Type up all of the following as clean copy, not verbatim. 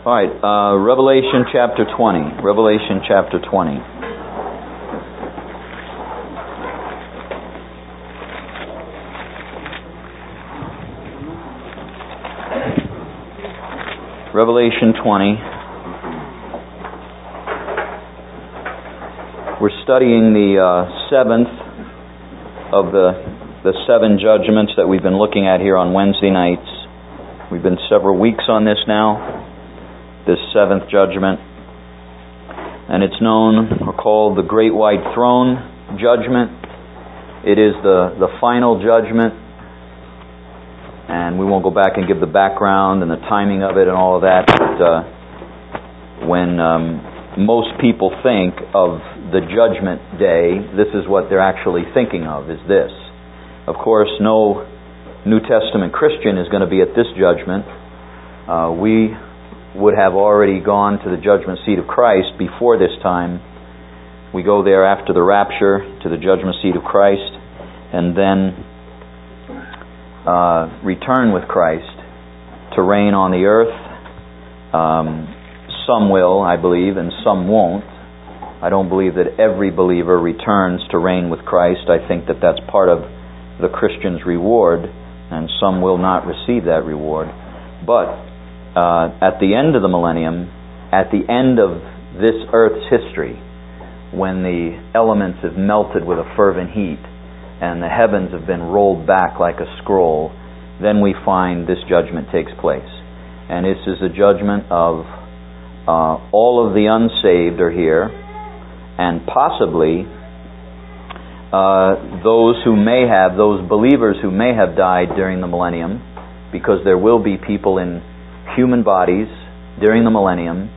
All right, Revelation chapter 20. Revelation chapter 20. Revelation 20. We're studying the seventh of the seven judgments that we've been looking at here on Wednesday nights. We've been several weeks on this now, this seventh judgment. And it's known or called the Great White Throne Judgment. It is the final judgment. And we won't go back and give the background and the timing of it and all of that. But when most people think of the judgment day, this is what they're actually thinking of, is this. Of course, no New Testament Christian is going to be at this judgment. We would have already gone to the judgment seat of Christ before this time. We go there after the rapture to the judgment seat of Christ, and then return with Christ to reign on the earth. Some will, I believe, and some won't. I don't believe that every believer returns to reign with Christ. I think that that's part of the Christian's reward, and some will not receive that reward. But at the end of the millennium, at the end of this earth's history, when the elements have melted with a fervent heat, and the heavens have been rolled back like a scroll, then we find this judgment takes place. And this is a judgment of all of the unsaved are here, and possibly those believers who may have died during the millennium, because there will be people in human bodies during the millennium,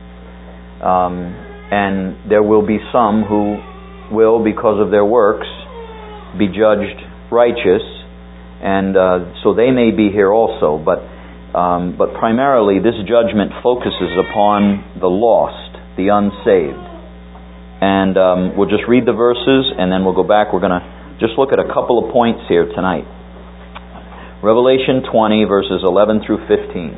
and there will be some who will, because of their works, be judged righteous, and so they may be here also. But primarily, this judgment focuses upon the lost, the unsaved. And we'll just read the verses, and then we'll go back. We're going to just look at a couple of points here tonight. Revelation 20, verses 11 through 15.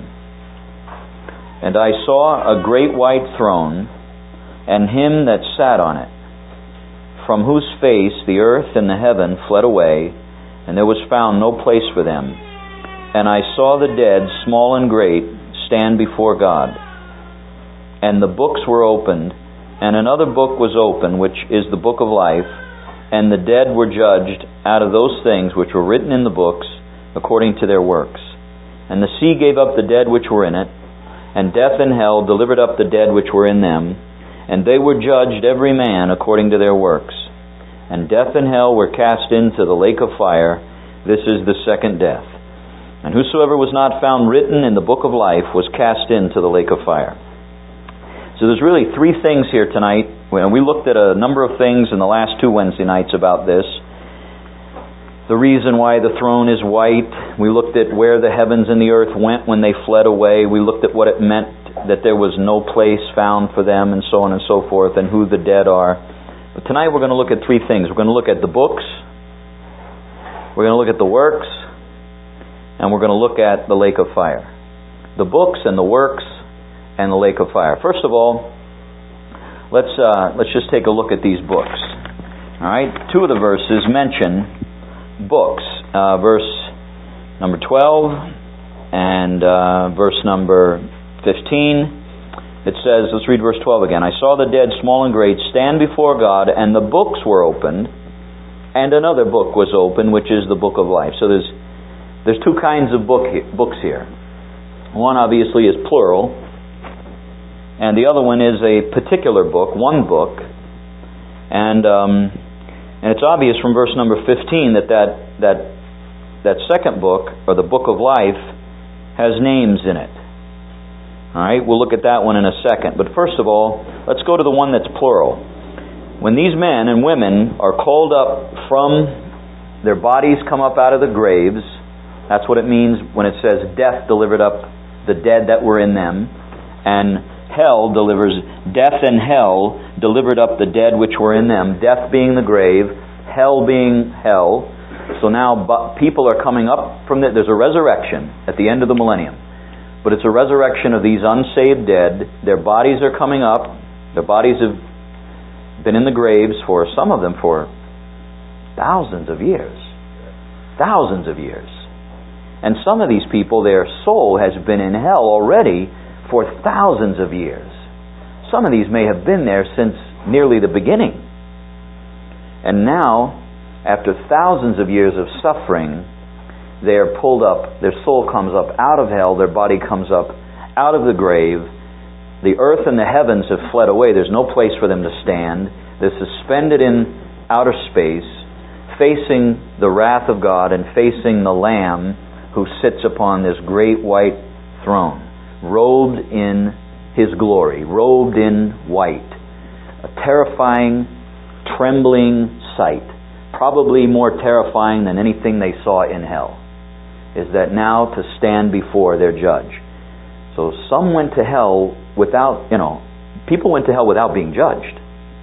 And I saw a great white throne, and him that sat on it, from whose face the earth and the heaven fled away, and there was found no place for them. And I saw the dead, small and great, stand before God. And the books were opened, and another book was opened, which is the book of life, and the dead were judged out of those things which were written in the books, according to their works. And the sea gave up the dead which were in it, and death and hell delivered up the dead which were in them, and they were judged every man according to their works. And death and hell were cast into the lake of fire. This is the second death. And whosoever was not found written in the book of life was cast into the lake of fire. So there's really three things here tonight. We looked at a number of things in the last two Wednesday nights about this. The reason why the throne is white. We looked at where the heavens and the earth went when they fled away. We looked at what it meant that there was no place found for them, and so on and so forth, and who the dead are. But tonight we're going to look at three things. We're going to look at the books, we're going to look at the works, and we're going to look at the lake of fire. The books and the works and the lake of fire. First of all, let's just take a look at these books. All right, two of the verses mention books. Verse number 12 and verse number 15. It says, let's read verse 12 again. I saw the dead, small and great, stand before God, and the books were opened, and another book was opened, which is the book of life. So there's two kinds of books here. One obviously is plural, and the other one is a particular book, one book. And it's obvious from verse number 15 that second book, or the book of life, has names in it. All right, we'll look at that one in a second. But first of all, let's go to the one that's plural. When these men and women are called up from their bodies, come up out of the graves, that's what it means when it says death delivered up the dead that were in them, and death and hell delivered up the dead which were in them, death being the grave, hell being hell. So now people are coming up from there's a resurrection at the end of the millennium. But it's a resurrection of these unsaved dead. Their bodies are coming up. Their bodies have been in the graves for, some of them, for thousands of years. Thousands of years. And some of these people, their soul has been in hell already for thousands of years. Some of these may have been there since nearly the beginning. And now, after thousands of years of suffering, they are pulled up, their soul comes up out of hell, their body comes up out of the grave. The earth and the heavens have fled away. There's no place for them to stand. They're suspended in outer space, facing the wrath of God and facing the Lamb who sits upon this great white throne, robed in His glory, robed in white. A terrifying, trembling sight, probably more terrifying than anything they saw in hell, is that now to stand before their judge. So some went to hell without, people went to hell without being judged.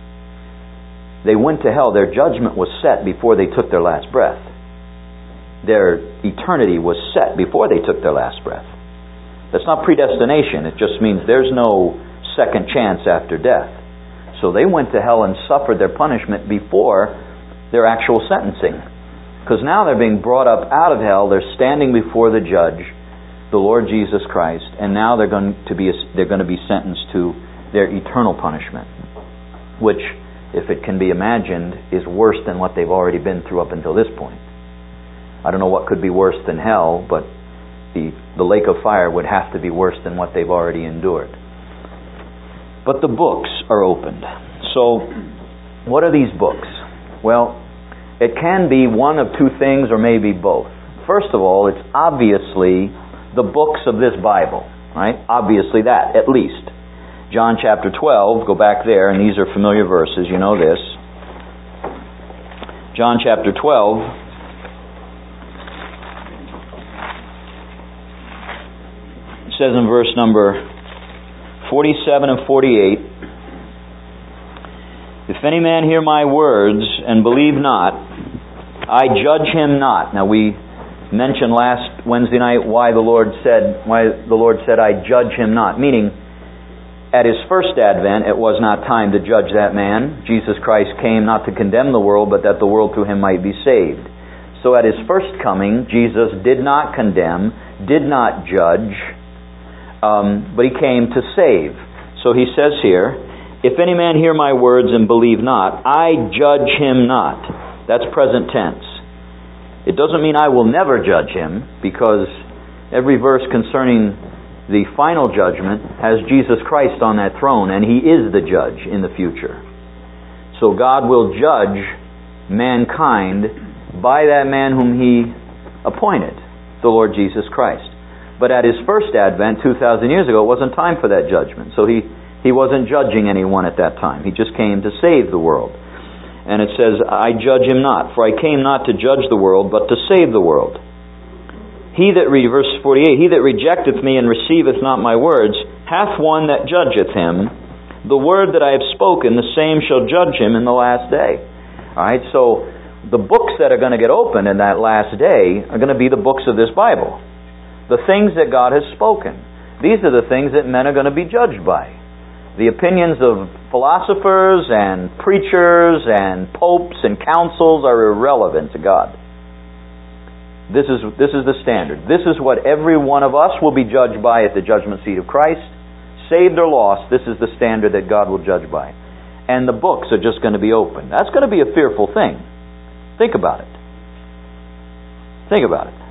They went to hell, their judgment was set before they took their last breath. Their eternity was set before they took their last breath. That's not predestination, it just means there's no second chance after death. So they went to hell and suffered their punishment before their actual sentencing. Because now they're being brought up out of hell, they're standing before the judge, the Lord Jesus Christ, and now they're going to be sentenced to their eternal punishment, which, if it can be imagined, is worse than what they've already been through up until this point. I don't know what could be worse than hell, but the lake of fire would have to be worse than what they've already endured. But the books are opened. So, what are these books? Well, it can be one of two things or maybe both. First of all, it's obviously the books of this Bible, right? Obviously that, at least. John chapter 12, go back there, and these are familiar verses, you know this. John chapter 12, it says in verse number 47 and 48, "If any man hear my words and believe not, I judge him not." Now we mentioned last Wednesday night why the Lord said, "I judge him not," meaning at His first advent it was not time to judge that man. Jesus Christ came not to condemn the world, but that the world through Him might be saved. So at His first coming, Jesus did not condemn, did not judge, but He came to save. So He says here, "If any man hear my words and believe not, I judge him not." That's present tense. It doesn't mean I will never judge him, because every verse concerning the final judgment has Jesus Christ on that throne, and He is the judge in the future. So God will judge mankind by that man whom He appointed, the Lord Jesus Christ. But at His first advent, 2,000 years ago, it wasn't time for that judgment. So He wasn't judging anyone at that time. He just came to save the world. And it says, "I judge him not, for I came not to judge the world, but to save the world. Verse 48, "He that rejecteth me and receiveth not my words, hath one that judgeth him. The word that I have spoken, the same shall judge him in the last day." All right, so the books that are going to get opened in that last day are going to be the books of this Bible. The things that God has spoken. These are the things that men are going to be judged by. The opinions of philosophers and preachers and popes and councils are irrelevant to God. This is the standard. This is what every one of us will be judged by at the judgment seat of Christ. Saved or lost, this is the standard that God will judge by. And the books are just going to be opened. That's going to be a fearful thing. Think about it. Think about it.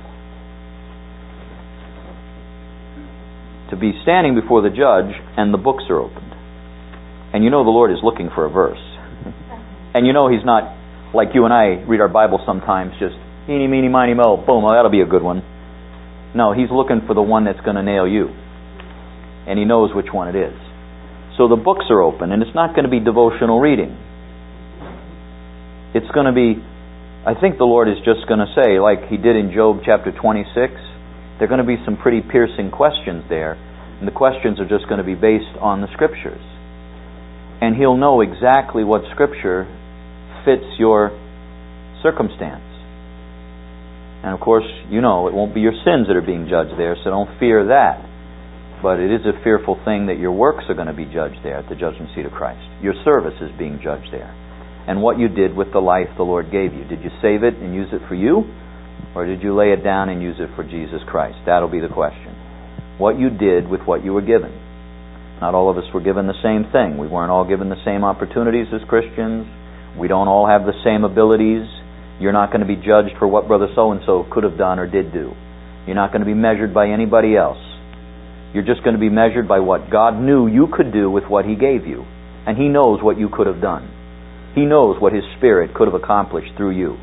To be standing before the judge and the books are opened. And you know the Lord is looking for a verse. And you know He's not like you and I read our Bible sometimes, just eeny, meeny, miny, mo, boom, oh, that'll be a good one. No, He's looking for the one that's going to nail you. And He knows which one it is. So the books are open, and it's not going to be devotional reading. It's going to be, I think the Lord is just going to say, like He did in Job chapter 26, there are going to be some pretty piercing questions there. And the questions are just going to be based on the Scriptures. And He'll know exactly what Scripture fits your circumstance. And of course, you know, it won't be your sins that are being judged there, so don't fear that. But it is a fearful thing that your works are going to be judged there at the judgment seat of Christ. Your service is being judged there. And what you did with the life the Lord gave you. Did you save it and use it for you? Or did you lay it down and use it for Jesus Christ? That'll be the question. What you did with what you were given. Not all of us were given the same thing. We weren't all given the same opportunities as Christians. We don't all have the same abilities. You're not going to be judged for what Brother so-and-so could have done or did do. You're not going to be measured by anybody else. You're just going to be measured by what God knew you could do with what He gave you. And He knows what you could have done. He knows what His Spirit could have accomplished through you.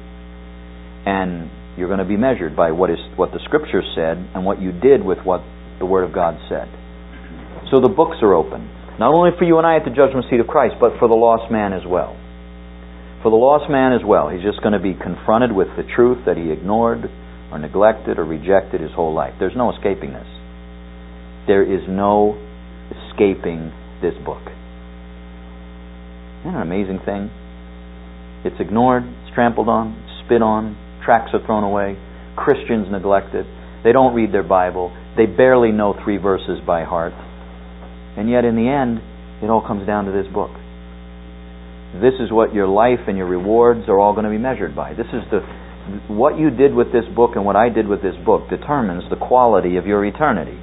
And you're going to be measured by what the Scripture said and what you did with what the Word of God said. So the books are open. Not only for you and I at the judgment seat of Christ, but for the lost man as well. For the lost man as well. He's just going to be confronted with the truth that he ignored or neglected or rejected his whole life. There's no escaping this. There is no escaping this book. Isn't that an amazing thing? It's ignored, it's trampled on, spit on, tracts are thrown away, Christians neglected, they don't read their Bible, they barely know 3 verses by heart. And yet in the end, it all comes down to this book. This is what your life and your rewards are all going to be measured by. This is what you did with this book and what I did with this book determines the quality of your eternity.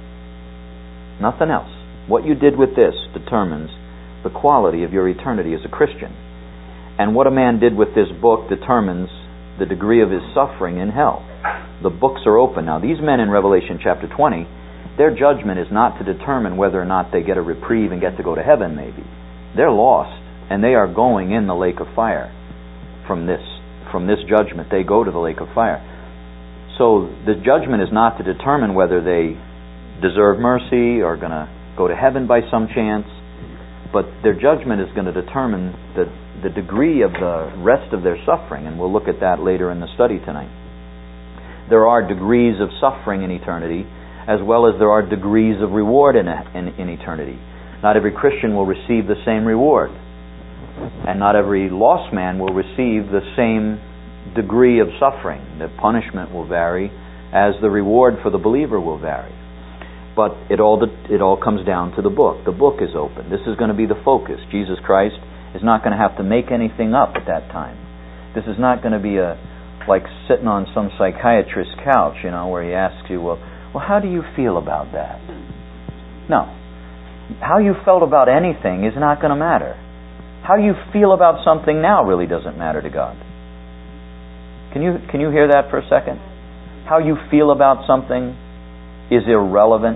Nothing else. What you did with this determines the quality of your eternity as a Christian. And what a man did with this book determines the degree of his suffering in hell. The books are open. Now, these men in Revelation chapter 20, their judgment is not to determine whether or not they get a reprieve and get to go to heaven, maybe. They're lost, and they are going in the lake of fire. From this judgment, they go to the lake of fire. So the judgment is not to determine whether they deserve mercy or going to go to heaven by some chance, but their judgment is going to determine the degree of the rest of their suffering, and we'll look at that later in the study tonight. There are degrees of suffering in eternity, as well as there are degrees of reward in eternity. Not every Christian will receive the same reward, and not every lost man will receive the same degree of suffering. The punishment will vary, as the reward for the believer will vary. But it all comes down to the book. The book is open. This is going to be the focus. Jesus Christ is not going to have to make anything up at that time. This is not going to be like sitting on some psychiatrist's couch, where he asks you, well, how do you feel about that? No. How you felt about anything is not going to matter. How you feel about something now really doesn't matter to God. Can you hear that for a second? How you feel about something is irrelevant.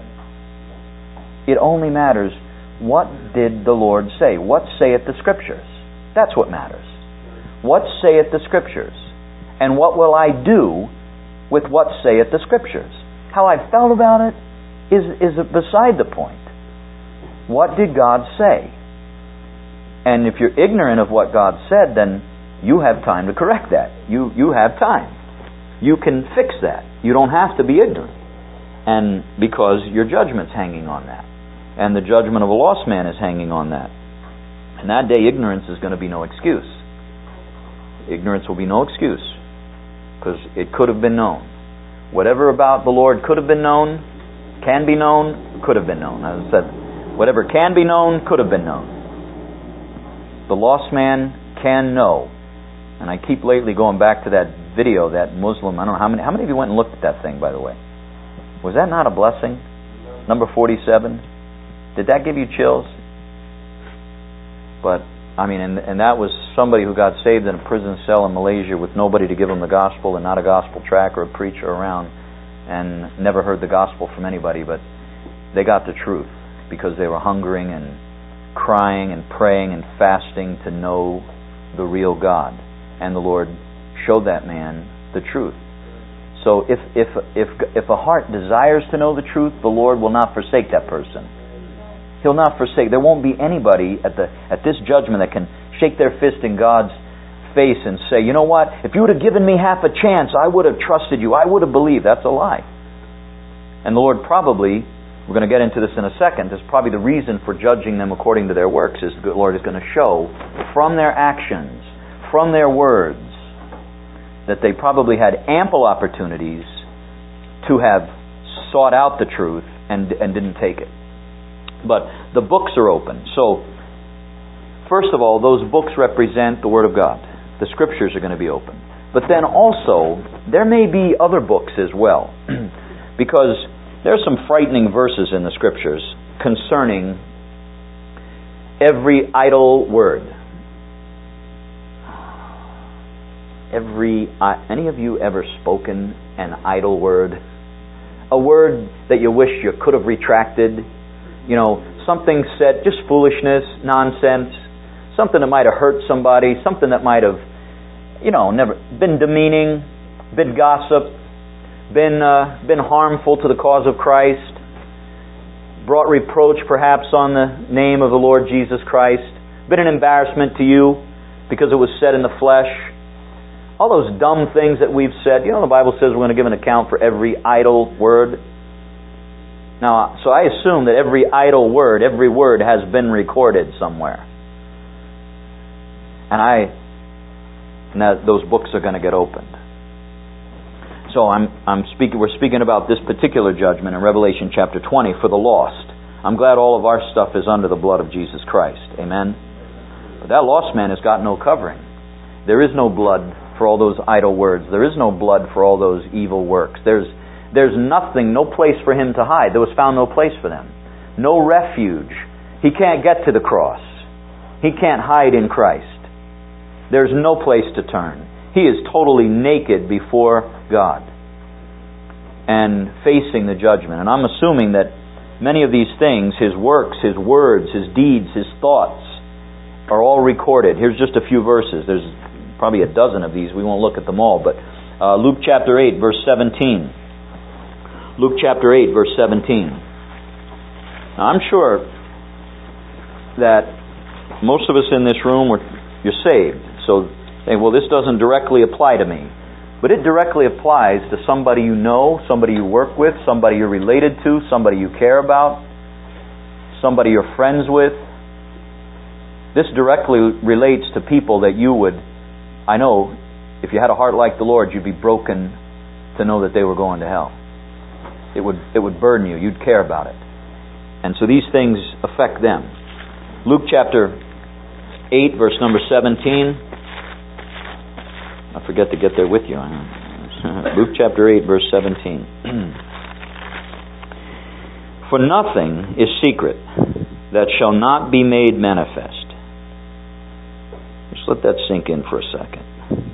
It only matters, what did the Lord say? What saith the Scriptures? That's what matters. What saith the Scriptures? And what will I do with what saith the Scriptures? How I felt about it is beside the point. What did God say? And if you're ignorant of what God said, then you have time to correct that. You have time. You can fix that. You don't have to be ignorant. And because your judgment's hanging on that. And the judgment of a lost man is hanging on that. And that day, ignorance is going to be no excuse. Ignorance will be no excuse. Because it could have been known. Whatever about the Lord could have been known, can be known, could have been known. As I said, whatever can be known, could have been known. The lost man can know. And I keep lately going back to that video, that Muslim, I don't know how many of you went and looked at that thing, by the way? Was that not a blessing? Number 47. Did that give you chills? But, and that was somebody who got saved in a prison cell in Malaysia with nobody to give them the gospel and not a gospel tract or a preacher around, and never heard the gospel from anybody, but they got the truth because they were hungering and crying and praying and fasting to know the real God. And the Lord showed that man the truth. So if a heart desires to know the truth, the Lord will not forsake that person. He'll not forsake. There won't be anybody at this judgment that can shake their fist in God's face and say, you know what, if you would have given me half a chance, I would have trusted you. I would have believed. That's a lie. And the Lord probably, we're going to get into this in a second, is probably the reason for judging them according to their works, is the Lord is going to show from their actions, from their words, that they probably had ample opportunities to have sought out the truth and didn't take it. But the books are open. So, first of all, those books represent the Word of God. The Scriptures are going to be open. But then also, there may be other books as well. Because there are some frightening verses in the Scriptures concerning every idle word. Any of you ever spoken an idle word? A word that you wish you could have retracted? You know, something said, just foolishness, nonsense, something that might have hurt somebody, something that might have, never been demeaning, been gossip, been harmful to the cause of Christ, brought reproach perhaps on the name of the Lord Jesus Christ, been an embarrassment to you because it was said in the flesh. All those dumb things that we've said. The Bible says we're going to give an account for every idle word. Now, so I assume that every idle word, every word has been recorded somewhere. And that those books are going to get opened. So we're speaking about this particular judgment in Revelation chapter 20 for the lost. I'm glad all of our stuff is under the blood of Jesus Christ. Amen? But that lost man has got no covering. There is no blood for all those idle words. There is no blood for all those evil works. There's nothing, no place for him to hide. There was found no place for them. No refuge. He can't get to the cross. He can't hide in Christ. There's no place to turn. He is totally naked before God and facing the judgment. And I'm assuming that many of these things, his works, his words, his deeds, his thoughts, are all recorded. Here's just a few verses. There's probably a dozen of these. We won't look at them all. But Luke chapter 8, verse 17. Luke chapter 8, verse 17. Now, I'm sure that most of us in this room, you're saved. So, well, this doesn't directly apply to me. But it directly applies to somebody you know, somebody you work with, somebody you're related to, somebody you care about, somebody you're friends with. This directly relates to people that you would, I know, if you had a heart like the Lord, you'd be broken to know that they were going to hell. It would burden you. You'd care about it. And so these things affect them. Luke chapter 8, verse number 17. I forget to get there with you. Luke chapter 8, verse 17. For nothing is secret that shall not be made manifest. Just let that sink in for a second.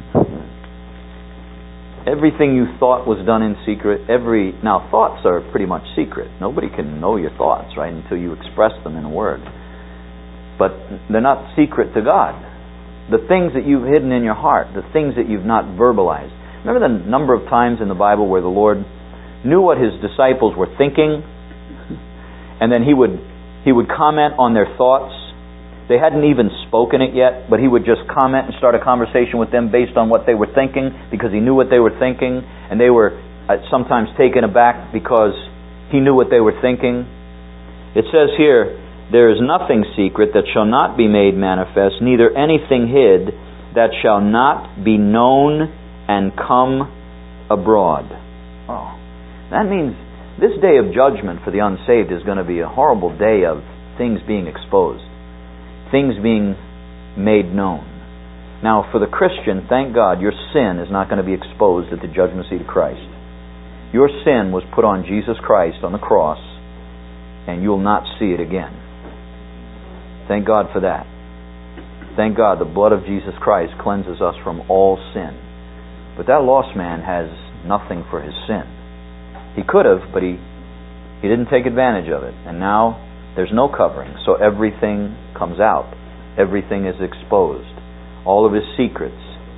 Everything you thought was done in secret, now thoughts are pretty much secret. Nobody can know your thoughts, right, until you express them in a word. But they're not secret to God. The things that you've hidden in your heart, the things that you've not verbalized. Remember the number of times in the Bible where the Lord knew what His disciples were thinking, and then He would comment on their thoughts. They hadn't even spoken it yet, but He would just comment and start a conversation with them based on what they were thinking, because He knew what they were thinking, and they were sometimes taken aback because He knew what they were thinking. It says here, there is nothing secret that shall not be made manifest, neither anything hid that shall not be known and come abroad. Oh, that means this day of judgment for the unsaved is going to be a horrible day of things being exposed, things being made known. Now, for the Christian, thank God, your sin is not going to be exposed at the judgment seat of Christ. Your sin was put on Jesus Christ on the cross, and you'll not see it again. Thank God for that. Thank God the blood of Jesus Christ cleanses us from all sin. But that lost man has nothing for his sin. He could have, but he didn't take advantage of it. And now there's no covering. So everything comes out. Everything is exposed. All of his secrets.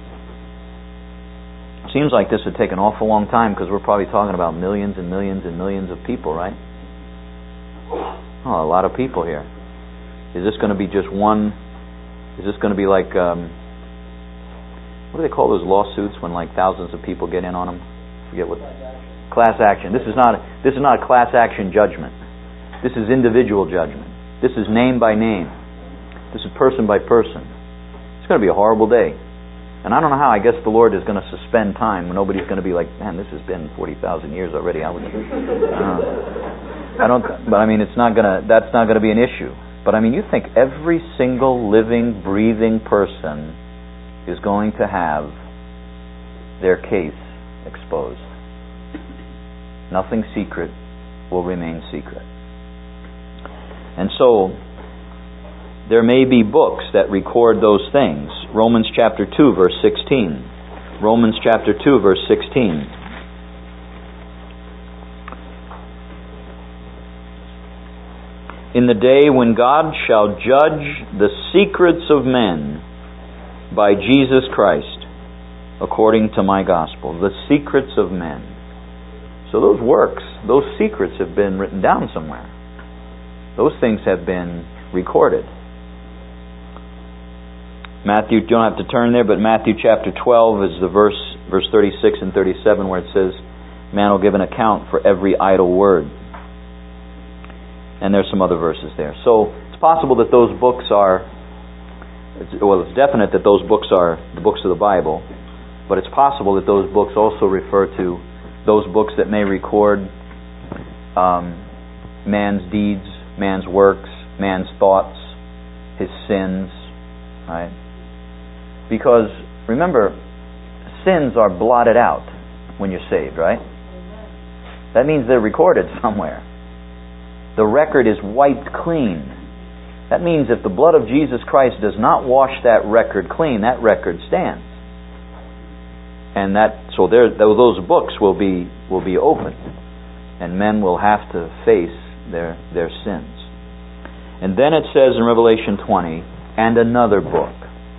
Seems like this would take an awful long time because we're probably talking about millions and millions and millions of people, right? Oh, a lot of people here. Is this going to be just one? Is this going to be like, what do they call those lawsuits when like thousands of people get in on them? Forget what. Class action. This is not a class action judgment. This is individual judgment. This is name by name. This is person by person. It's going to be a horrible day. And I don't know how. I guess the Lord is going to suspend time when nobody's going to be like, man, this has been 40,000 years already. It's not gonna. That's not gonna be an issue. But you think every single living, breathing person is going to have their case exposed. Nothing secret will remain secret. And so, there may be books that record those things. Romans chapter 2, verse 16. Romans chapter 2, verse 16. In the day when God shall judge the secrets of men by Jesus Christ, according to my gospel. The secrets of men. So those works, those secrets have been written down somewhere. Those things have been recorded. Matthew, you don't have to turn there, but Matthew chapter 12 is the verse 36 and 37 where it says, man will give an account for every idle word. And there's some other verses there. So it's possible that those books are, it's definite that those books are the books of the Bible, but it's possible that those books also refer to those books that may record man's deeds, man's works, man's thoughts, his sins, right? Because, remember, sins are blotted out when you're saved, right? That means they're recorded somewhere. The record is wiped clean. That means if the blood of Jesus Christ does not wash that record clean, that record stands. And those books will be opened, and men will have to face their sins. And then it says in Revelation 20, and another book,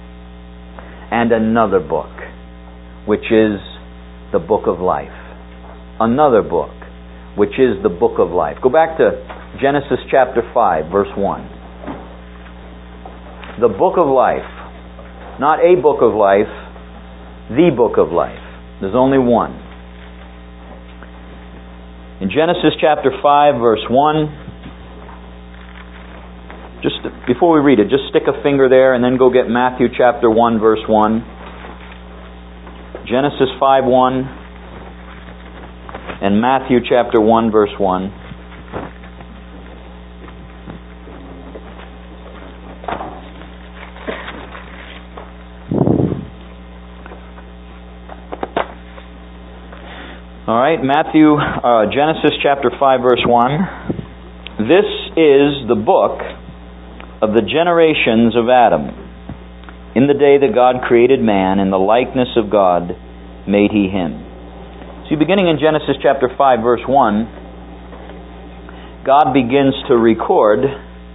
which is the book of life. Another book, which is the book of life. Go back to Genesis chapter 5, verse 1. The book of life. Not a book of life, the book of life. There's only one. In Genesis chapter 5, verse 1, just before we read it, just stick a finger there and then go get Matthew chapter 1, verse 1. Genesis 5:1 and Matthew chapter 1, verse 1. All right, Genesis chapter 5, verse 1. This is the book of the generations of Adam. In the day that God created man, in the likeness of God made he him. See, beginning in Genesis chapter 5, verse 1, God begins to record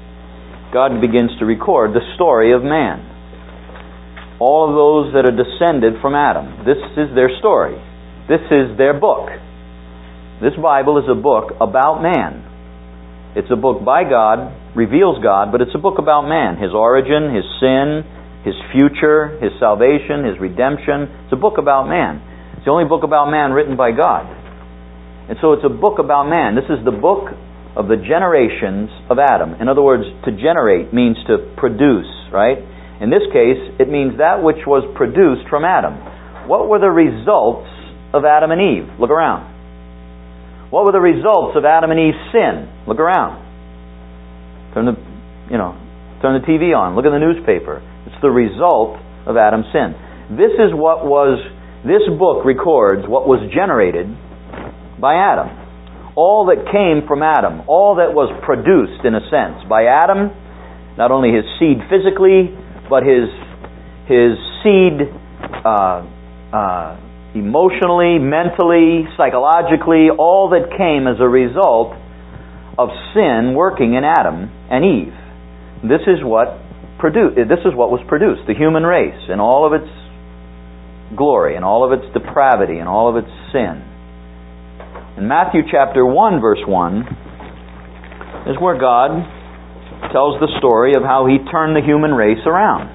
the story of man. All of those that are descended from Adam. This is their story. This is their book. This Bible is a book about man. It's a book by God, reveals God, but it's a book about man. His origin, his sin, his future, his salvation, his redemption. It's a book about man. It's the only book about man written by God. And so it's a book about man. This is the book of the generations of Adam. In other words, to generate means to produce, right? In this case, it means that which was produced from Adam. What were the results of Adam and Eve? Look around. What were the results of Adam and Eve's sin? Look around. Turn the TV on. Look in the newspaper. It's the result of Adam's sin. This book records what was generated by Adam. All that came from Adam. All that was produced, in a sense, by Adam. Not only his seed physically, but his seed emotionally, mentally, psychologically, all that came as a result of sin working in Adam and Eve. This is what was produced, the human race, in all of its glory, and all of its depravity, and all of its sin. In Matthew chapter 1, verse 1, is where God tells the story of how He turned the human race around.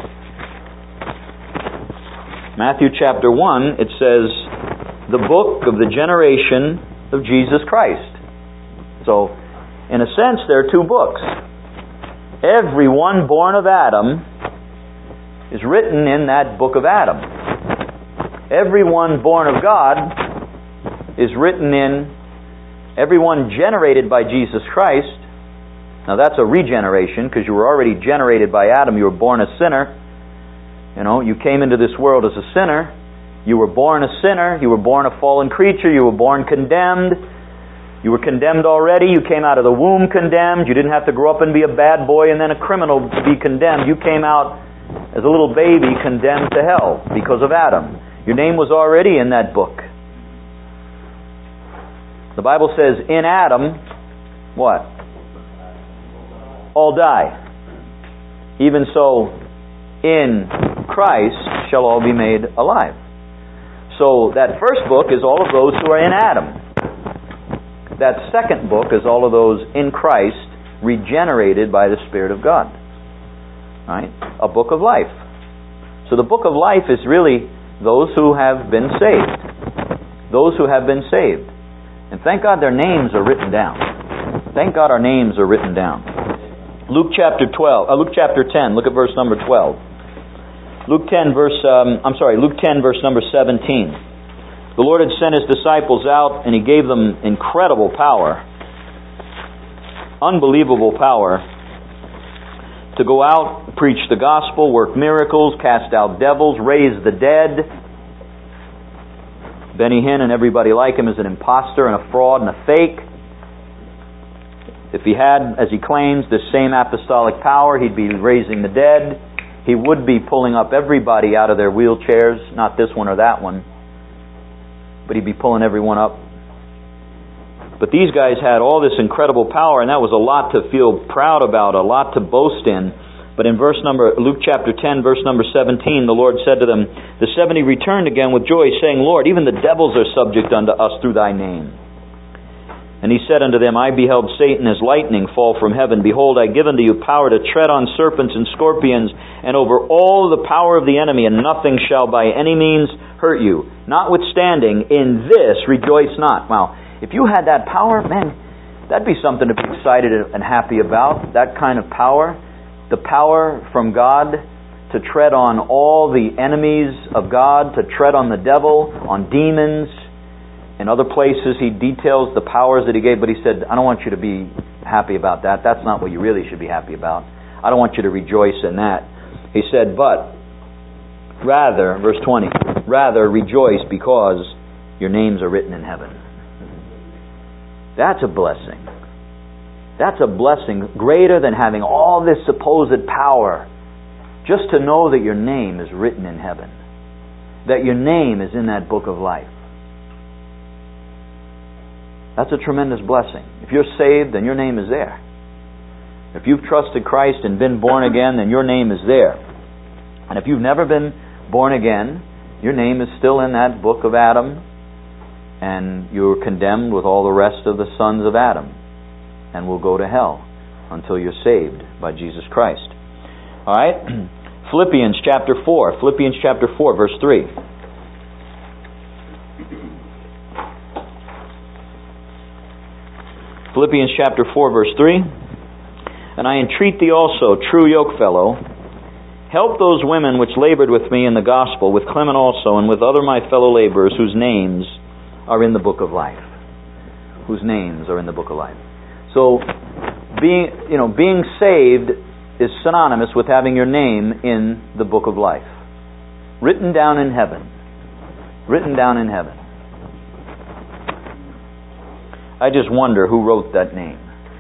Matthew chapter 1, it says, the book of the generation of Jesus Christ. So, in a sense, there are two books. Everyone born of Adam is written in that book of Adam. Everyone born of God is written in Everyone generated by Jesus Christ, now that's a regeneration, because you were already generated by Adam. You were born a sinner. You came into this world as a sinner. You were born a sinner. You were born a fallen creature. You were born condemned. You were condemned already. You came out of the womb condemned. You didn't have to grow up and be a bad boy and then a criminal to be condemned. You came out as a little baby condemned to hell because of Adam. Your name was already in that book. The Bible says, in Adam, what? All die. Even so, in Christ shall all be made alive. So that first book is all of those who are in Adam. That second book is all of those in Christ, regenerated by the Spirit of God. Right? A book of life. So the book of life is really those who have been saved. Those who have been saved. And thank God their names are written down. Thank God our names are written down. Luke chapter 10, look at verse number 12. Luke 10 verse number 17. The Lord had sent His disciples out and He gave them incredible power, unbelievable power, to go out, preach the gospel, work miracles, cast out devils, raise the dead. Benny Hinn and everybody like him is an imposter and a fraud and a fake. If he had, as he claims, this same apostolic power, he'd be raising the dead. He would be pulling up everybody out of their wheelchairs, not this one or that one, but he'd be pulling everyone up. But these guys had all this incredible power, and that was a lot to feel proud about, a lot to boast in. But in Luke chapter 10, verse number 17, the Lord said to them, the 70 returned again with joy, saying, Lord, even the devils are subject unto us through Thy name. And He said unto them, I beheld Satan as lightning fall from heaven. Behold, I give unto you power to tread on serpents and scorpions, and over all the power of the enemy, and nothing shall by any means hurt you. Notwithstanding, in this rejoice not. Now, if you had that power, man, that'd be something to be excited and happy about, that kind of power. The power from God to tread on all the enemies of God, to tread on the devil, on demons. In other places He details the powers that He gave, but He said, I don't want you to be happy about that. That's not what you really should be happy about. I don't want you to rejoice in that. He said, but rather, verse 20, rather rejoice because your names are written in heaven. That's a blessing. That's a blessing greater than having all this supposed power. Just to know that your name is written in heaven. That your name is in that book of life. That's a tremendous blessing. If you're saved, then your name is there. If you've trusted Christ and been born again, then your name is there. And if you've never been born again, your name is still in that book of Adam, and you're condemned with all the rest of the sons of Adam, and will go to hell until you're saved by Jesus Christ. All right? Philippians chapter 4, verse 3. Philippians chapter 4, verse 3. And I entreat thee also, true yokefellow, help those women which labored with me in the gospel, with Clement also, and with other my fellow laborers, whose names are in the book of life. Whose names are in the book of life. So, being saved is synonymous with having your name in the book of life. Written down in heaven. Written down in heaven. I just wonder who wrote that name.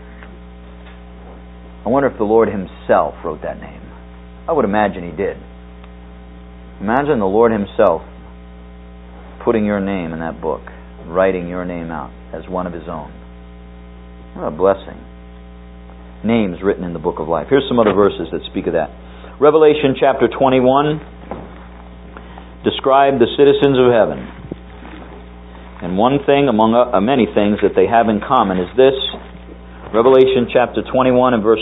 I wonder if the Lord Himself wrote that name. I would imagine He did. Imagine the Lord Himself putting your name in that book, writing your name out as one of His own. What a blessing. Names written in the book of life. Here's some other verses that speak of that. Revelation chapter 21 describe the citizens of heaven. And one thing among many things that they have in common is this. Revelation chapter 21 and verse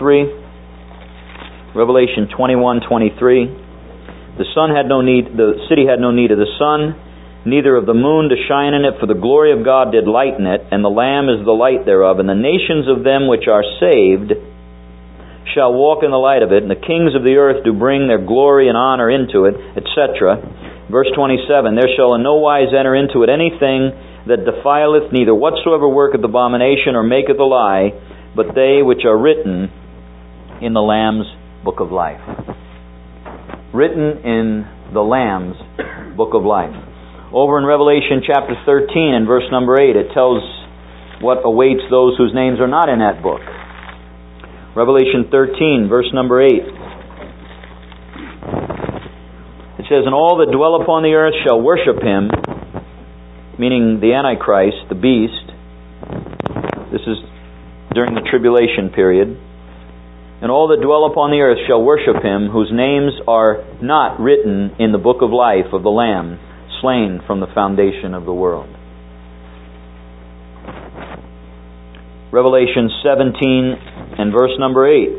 23. Revelation 21:23. The city had no need of the sun, neither of the moon to shine in it, for the glory of God did lighten it, and the Lamb is the light thereof. And the nations of them which are saved shall walk in the light of it, and the kings of the earth do bring their glory and honor into it, etc. Verse 27, there shall in no wise enter into it anything that defileth, neither whatsoever worketh abomination or maketh a lie, but they which are written in the Lamb's book of life. Written in the Lamb's book of life. Over in Revelation chapter 13 and verse number 8, it tells what awaits those whose names are not in that book. Revelation 13, verse number 8. It says, "And all that dwell upon the earth shall worship him," meaning the Antichrist, the beast. This is during the tribulation period. "And all that dwell upon the earth shall worship him, whose names are not written in the book of life of the Lamb, slain from the foundation of the world." Revelation 17 and verse number 8.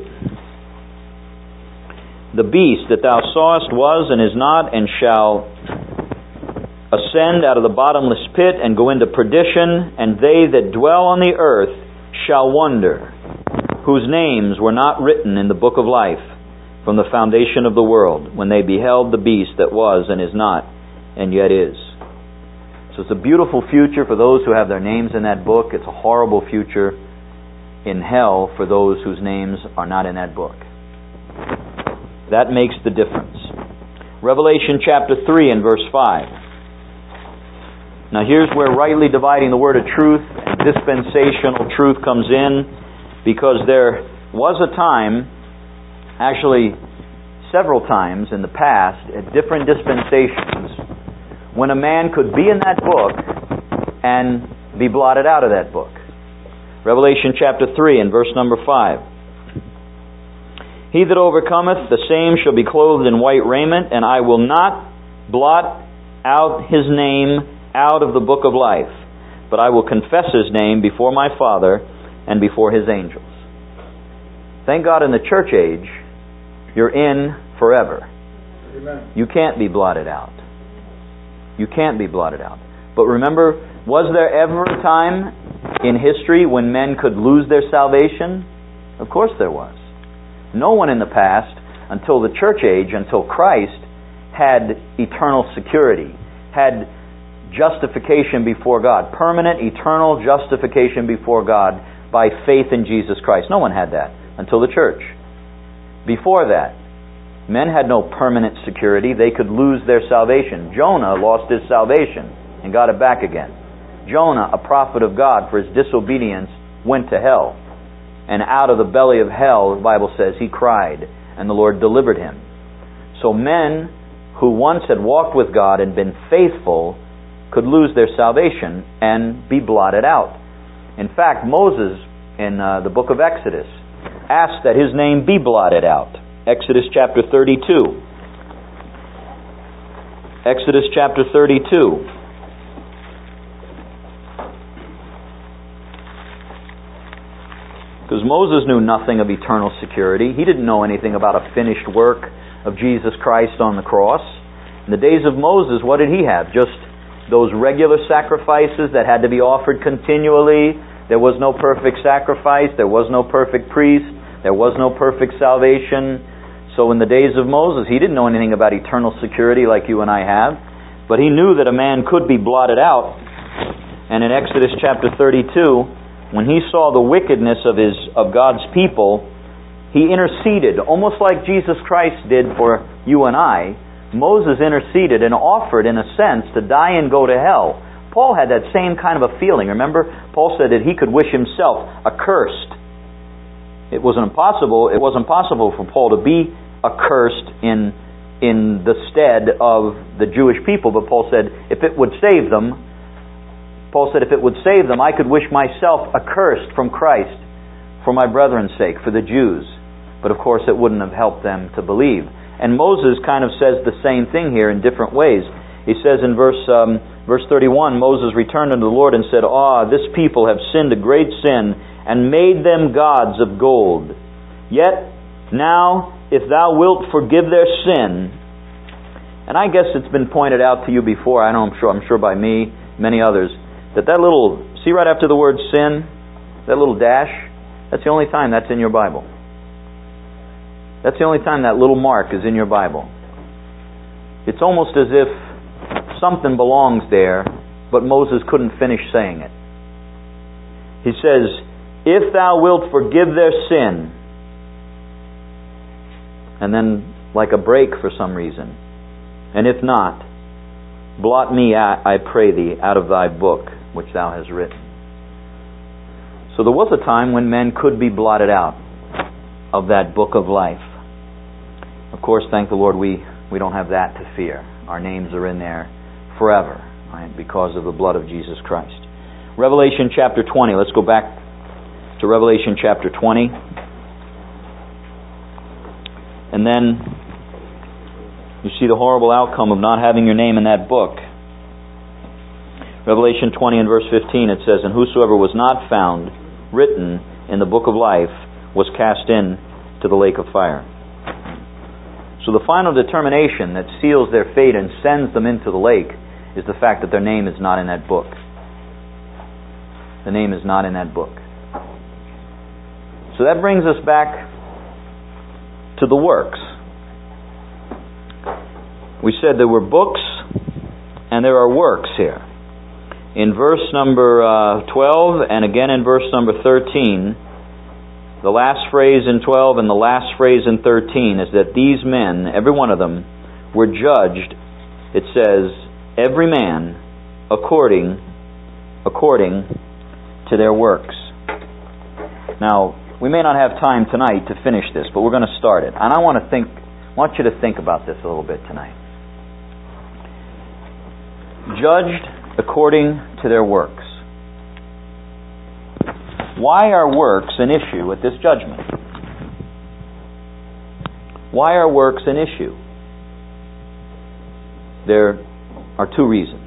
"The beast that thou sawest was and is not, and shall ascend out of the bottomless pit and go into perdition, and they that dwell on the earth shall wonder, whose names were not written in the book of life from the foundation of the world, when they beheld the beast that was and is not, and yet is." So it's a beautiful future for those who have their names in that book. It's a horrible future in hell for those whose names are not in that book. That makes the difference. Revelation chapter 3 and verse 5. Now here's where rightly dividing the word of truth and dispensational truth comes in, because there was a time, actually several times in the past, at different dispensations, when a man could be in that book and be blotted out of that book. Revelation chapter 3 and verse number 5. "He that overcometh, the same shall be clothed in white raiment, and I will not blot out his name out of the book of life, but I will confess his name before my Father and before his angels." Thank God in the church age, you're in forever. Amen. You can't be blotted out. You can't be blotted out. But remember, was there ever a time in history when men could lose their salvation? Of course there was. No one in the past, until the church age, until Christ, had eternal security, had justification before God, permanent, eternal justification before God by faith in Jesus Christ. No one had that until the church. Before that, men had no permanent security. They could lose their salvation. Jonah lost his salvation and got it back again. Jonah, a prophet of God, for his disobedience, went to hell. And out of the belly of hell, the Bible says, he cried, and the Lord delivered him. So men who once had walked with God and been faithful could lose their salvation and be blotted out. In fact, Moses, in the book of Exodus, asked that his name be blotted out. Exodus chapter 32. Exodus chapter 32. Because Moses knew nothing of eternal security. He didn't know anything about a finished work of Jesus Christ on the cross. In the days of Moses, what did he have? Just those regular sacrifices that had to be offered continually. There was no perfect sacrifice. There was no perfect priest. There was no perfect salvation. So in the days of Moses, he didn't know anything about eternal security like you and I have. But he knew that a man could be blotted out. And in Exodus chapter 32, when he saw the wickedness of God's people, he interceded, almost like Jesus Christ did for you and I. Moses interceded and offered, in a sense, to die and go to hell. Paul had that same kind of a feeling. Remember, Paul said that he could wish himself accursed. It wasn't possible for Paul to be accursed in the stead of the Jewish people, but Paul said, if it would save them, I could wish myself accursed from Christ for my brethren's sake, for the Jews. But of course it wouldn't have helped them to believe. And Moses kind of says the same thing here in different ways. He says in verse 31, Moses returned unto the Lord and said, this people have sinned a great sin, and made them gods of gold. Yet now, if thou wilt forgive their sin, and I guess it's been pointed out to you before, I'm sure by me, many others, that little, see right after the word sin, that little dash, that's the only time that's in your Bible. That's the only time that little mark is in your Bible. It's almost as if something belongs there but Moses couldn't finish saying it. He says, if thou wilt forgive their sin, and then like a break for some reason, and if not, blot me, I pray thee, out of thy book which thou hast written. So there was a time when men could be blotted out of that book of life. Of course, thank the Lord, we don't have that to fear. Our names are in there forever, right, because of the blood of Jesus Christ. Revelation chapter 20. Let's go back to Revelation chapter 20. And then you see the horrible outcome of not having your name in that book. Revelation 20 and verse 15, it says, and whosoever was not found written in the book of life was cast in to the lake of fire. So the final determination that seals their fate and sends them into the lake is the fact that their name is not in that book. The name is not in that book. So that brings us back to the works. We said there were books and there are works here. In verse number 12 and again in verse number 13, the last phrase in 12 and the last phrase in 13 is that these men, every one of them, were judged, it says, every man according to their works. Now, we may not have time tonight to finish this, but we're going to start it. And I want you to think about this a little bit tonight. Judged according to their works. Why are works an issue at this judgment? Why are works an issue? There are two reasons.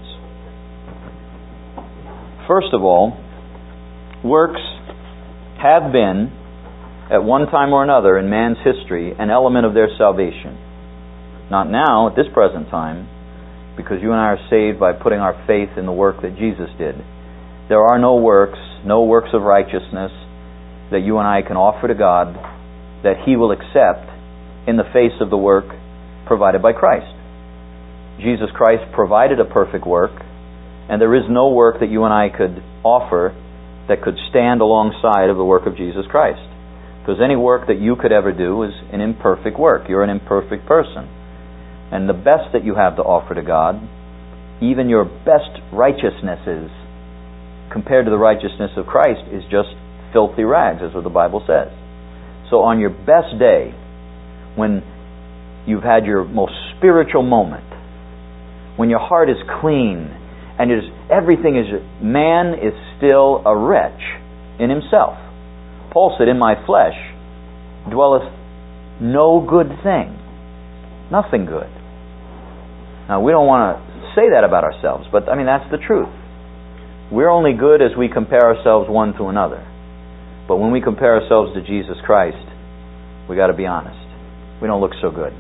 First of all, works have been, at one time or another in man's history, an element of their salvation. Not now, at this present time, because you and I are saved by putting our faith in the work that Jesus did. There are no works of righteousness that you and I can offer to God that He will accept in the face of the work provided by Christ. Jesus Christ provided a perfect work, and there is no work that you and I could offer that could stand alongside of the work of Jesus Christ. Because any work that you could ever do is an imperfect work. You're an imperfect person. And the best that you have to offer to God, even your best righteousnesses, compared to the righteousness of Christ, is just filthy rags, is what the Bible says. So on your best day, when you've had your most spiritual moment, when your heart is clean, and everything is, man is still a wretch in himself. Paul said, in my flesh dwelleth no good thing. Nothing good. Now, we don't want to say that about ourselves, but that's the truth. We're only good as we compare ourselves one to another. But when we compare ourselves to Jesus Christ, we got to be honest. We don't look so good.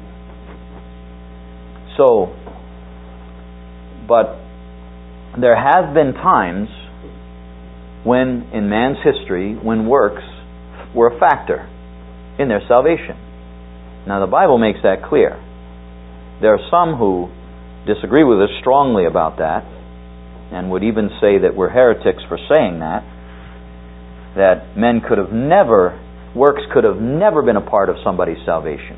But there have been times when, in man's history, when works were a factor in their salvation. Now, the Bible makes that clear. There are some who disagree with us strongly about that, and would even say that we're heretics for saying that works could have never been a part of somebody's salvation.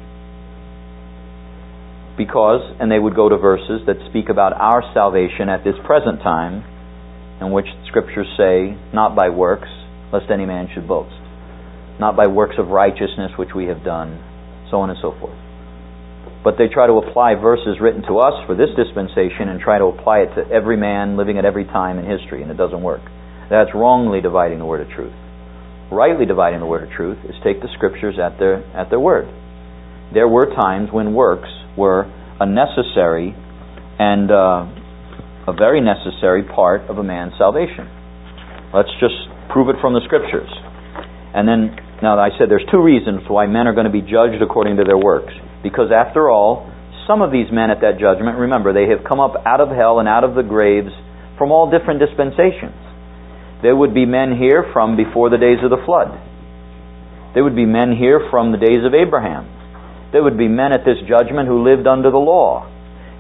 Because, and they would go to verses that speak about our salvation at this present time, in which Scriptures say, not by works, lest any man should boast. Not by works of righteousness which we have done, so on and so forth. But they try to apply verses written to us for this dispensation and try to apply it to every man living at every time in history, and it doesn't work. That's wrongly dividing the word of truth. Rightly dividing the word of truth is take the Scriptures at their word. There were times when works were a necessary and a very necessary part of a man's salvation. Let's just prove it from the Scriptures. And then, now I said there's two reasons why men are going to be judged according to their works. Because after all, some of these men at that judgment, remember, they have come up out of hell and out of the graves from all different dispensations. There would be men here from before the days of the flood. There would be men here from the days of Abraham. There would be men at this judgment who lived under the law.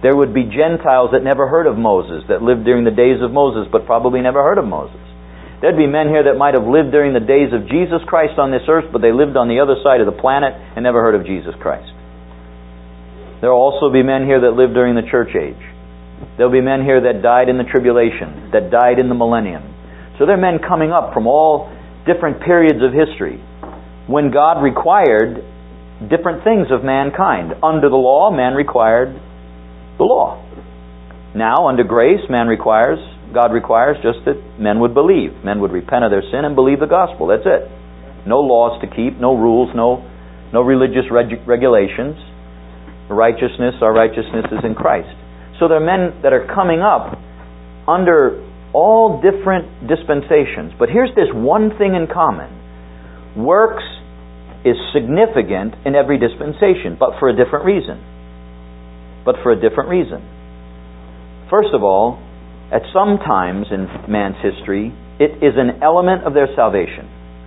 There would be Gentiles that never heard of Moses, that lived during the days of Moses, but probably never heard of Moses. There'd be men here that might have lived during the days of Jesus Christ on this earth, but they lived on the other side of the planet and never heard of Jesus Christ. There will also be men here that lived during the church age. There'll be men here that died in the tribulation, that died in the millennium. So there are men coming up from all different periods of history when God required different things of mankind. Under the law, man required the law. Now, under grace, God requires just that men would believe. Men would repent of their sin and believe the gospel. That's it. No laws to keep, no rules, no religious regulations. Our righteousness is in Christ. So there are men that are coming up under all different dispensations. But here's this one thing in common. Works is significant in every dispensation, but for a different reason. First of all, at some times in man's history, it is an element of their salvation.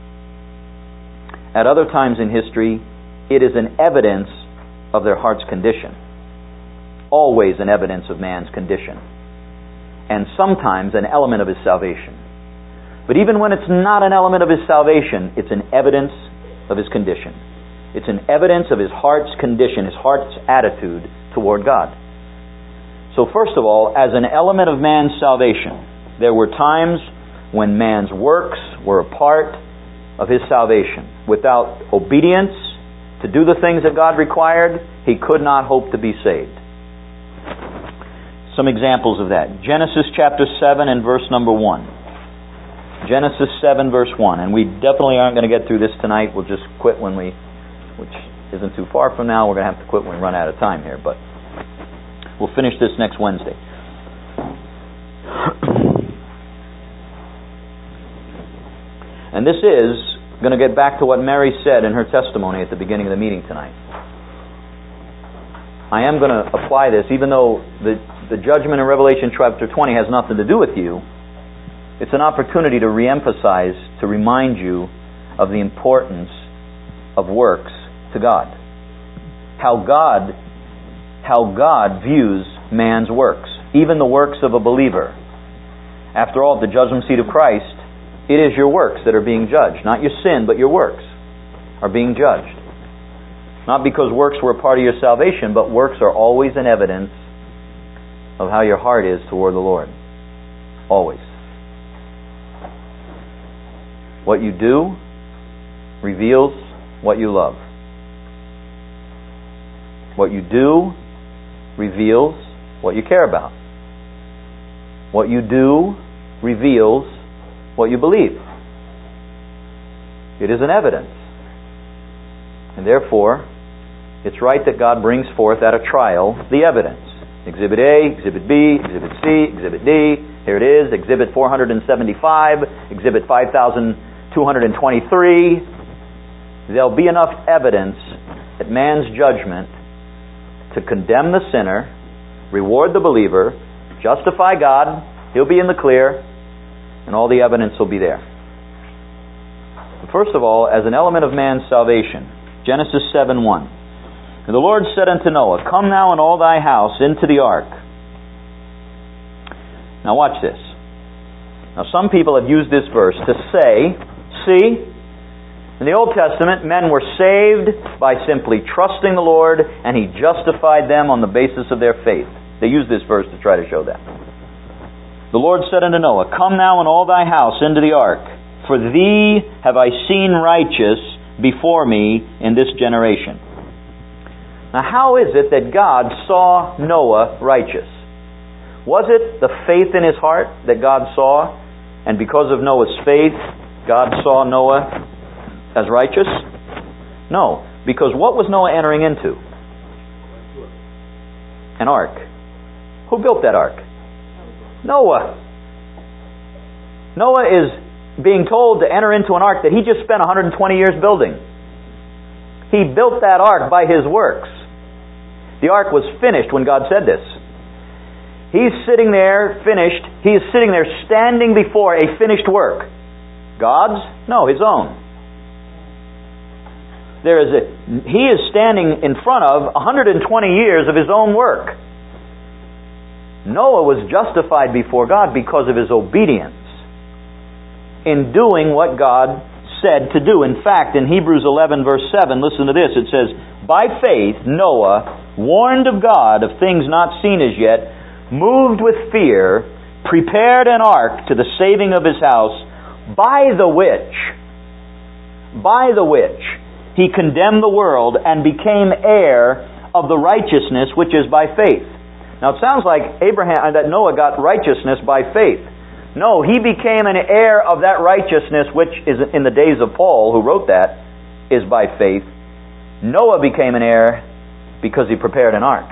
At other times in history, it is an evidence of their heart's condition. Always an evidence of man's condition. And sometimes an element of his salvation. But even when it's not an element of his salvation, it's an evidence of his condition. It's an evidence of his heart's condition, his heart's attitude toward God. So first of all, as an element of man's salvation, there were times when man's works were a part of his salvation. Without obedience to do the things that God required, he could not hope to be saved. Some examples of that. Genesis chapter 7 and verse number 1. Genesis 7 verse 1. And we definitely aren't going to get through this tonight. We'll just quit which isn't too far from now. We're going to have to quit when we run out of time here. But we'll finish this next Wednesday. And this is going to get back to what Mary said in her testimony at the beginning of the meeting tonight. I am going to apply this, even though the judgment in Revelation chapter 20 has nothing to do with you. It's an opportunity to reemphasize, to remind you of the importance of works to God. How God views man's works, even the works of a believer. After all, at the judgment seat of Christ, it is your works that are being judged. Not your sin, but your works are being judged. Not because works were a part of your salvation, but works are always an evidence of how your heart is toward the Lord. Always. What you do reveals what you love. What you do reveals what you care about. What you do reveals what you believe. It is an evidence. And therefore, it's right that God brings forth at a trial the evidence. Exhibit A, Exhibit B, Exhibit C, Exhibit D. Here it is, Exhibit 475, Exhibit 5223. There'll be enough evidence at man's judgment to condemn the sinner, reward the believer, justify God, he'll be in the clear, and all the evidence will be there. But first of all, as an element of man's salvation, Genesis 7:1. And the Lord said unto Noah, Come now and all thy house into the ark. Now watch this. Now some people have used this verse to say, see, in the Old Testament, men were saved by simply trusting the Lord, and He justified them on the basis of their faith. They use this verse to try to show that. The Lord said unto Noah, Come now and all thy house into the ark, for thee have I seen righteous before me in this generation. Now how is it that God saw Noah righteous? Was it the faith in his heart that God saw, and because of Noah's faith, God saw Noah as righteous? No, because what was Noah entering into? An ark. Who built that ark? Noah. Noah is being told to enter into an ark that he just spent 120 years building. He built that ark by his works. The ark was finished when God said this. He's sitting there finished. He is sitting there standing before a finished work. God's? No, his own. He is standing in front of 120 years of his own work. Noah was justified before God because of his obedience in doing what God said to do. In fact, in Hebrews 11 verse 7, listen to this. It says, "By faith Noah, warned of God of things not seen as yet, moved with fear, prepared an ark to the saving of his house, by the which he condemned the world and became heir of the righteousness which is by faith." Now it sounds like that Noah got righteousness by faith. No, he became an heir of that righteousness which is in the days of Paul, who wrote that, is by faith. Noah became an heir because he prepared an ark.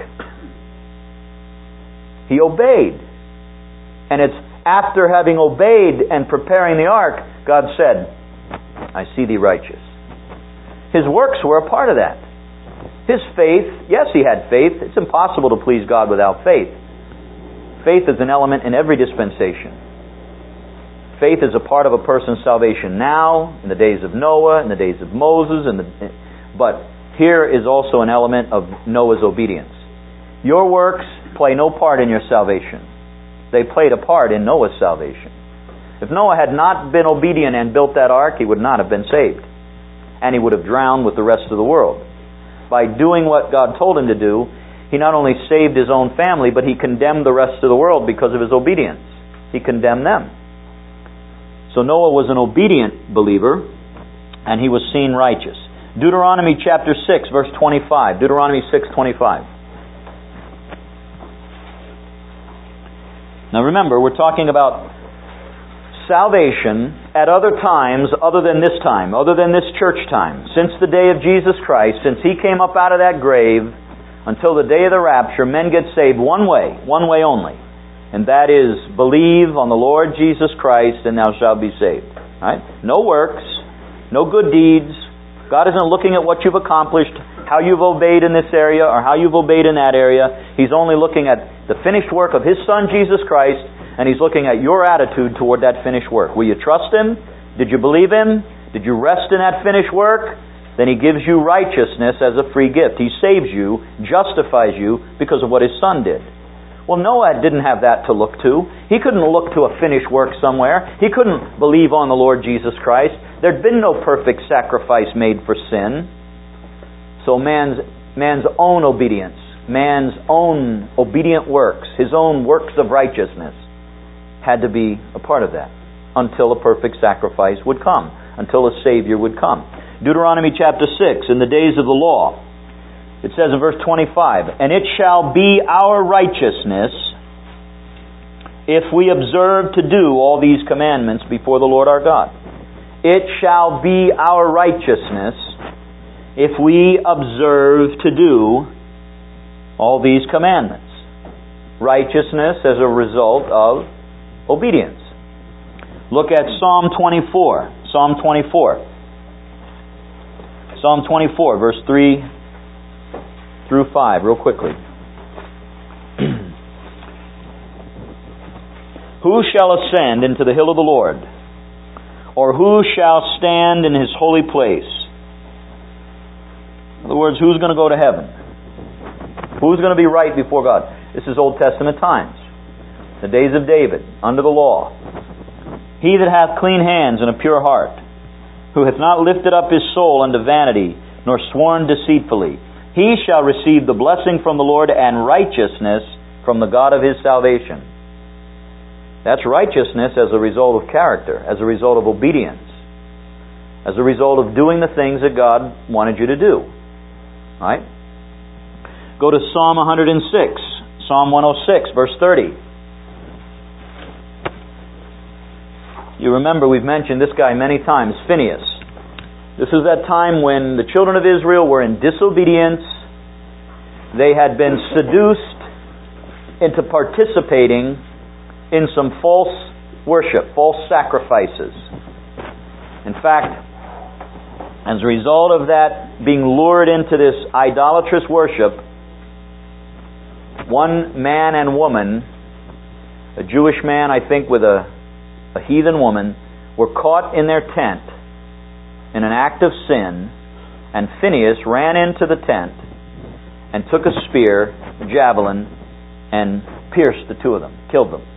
He obeyed. And it's after having obeyed and preparing the ark, God said, "I see thee righteous." His works were a part of that. His faith, yes, he had faith. It's impossible to please God without faith. Faith is an element in every dispensation. Faith is a part of a person's salvation now, in the days of Noah, in the days of Moses, but here is also an element of Noah's obedience. Your works play no part in your salvation. They played a part in Noah's salvation. If Noah had not been obedient and built that ark, he would not have been saved. And he would have drowned with the rest of the world. By doing what God told him to do, he not only saved his own family, but he condemned the rest of the world because of his obedience. He condemned them. So Noah was an obedient believer, and he was seen righteous. Deuteronomy chapter 6, verse 25. Deuteronomy 6:25. Now remember, we're talking about salvation at other times other than this time, other than this church time. Since the day of Jesus Christ, since He came up out of that grave, until the day of the rapture, men get saved one way only. And that is, believe on the Lord Jesus Christ and thou shalt be saved. Right? No works, no good deeds. God isn't looking at what you've accomplished, how you've obeyed in this area or how you've obeyed in that area. He's only looking at the finished work of His Son Jesus Christ, and He's looking at your attitude toward that finished work. Will you trust Him? Did you believe Him? Did you rest in that finished work? Then He gives you righteousness as a free gift. He saves you, justifies you because of what His Son did. Well, Noah didn't have that to look to. He couldn't look to a finished work somewhere. He couldn't believe on the Lord Jesus Christ. There'd been no perfect sacrifice made for sin. So man's own obedience, man's own obedient works, his own works of righteousness had to be a part of that until a perfect sacrifice would come, until a Savior would come. Deuteronomy chapter 6, in the days of the law, it says in verse 25, "And it shall be our righteousness if we observe to do all these commandments before the Lord our God." It shall be our righteousness if we observe to do all these commandments. Righteousness as a result of obedience. Look at Psalm 24. Psalm 24. Psalm 24, verse 3 through 5, real quickly. "Who shall ascend into the hill of the Lord? Or who shall stand in His holy place?" In other words, who's going to go to heaven? Who's going to be right before God? This is Old Testament times. The days of David, under the law. "He that hath clean hands and a pure heart, who hath not lifted up his soul unto vanity, nor sworn deceitfully, he shall receive the blessing from the Lord and righteousness from the God of his salvation." That's righteousness as a result of character, as a result of obedience, as a result of doing the things that God wanted you to do. Right? Go to Psalm 106, Psalm 106, verse 30. You remember we've mentioned this guy many times, Phinehas. This is that time when the children of Israel were in disobedience. They had been seduced into participating in some false worship, false sacrifices. In fact, as a result of that being lured into this idolatrous worship, one man and woman, a Jewish man, I think, with a heathen woman, were caught in their tent in an act of sin, and Phinehas ran into the tent and took a spear, a javelin, and pierced the two of them, killed them.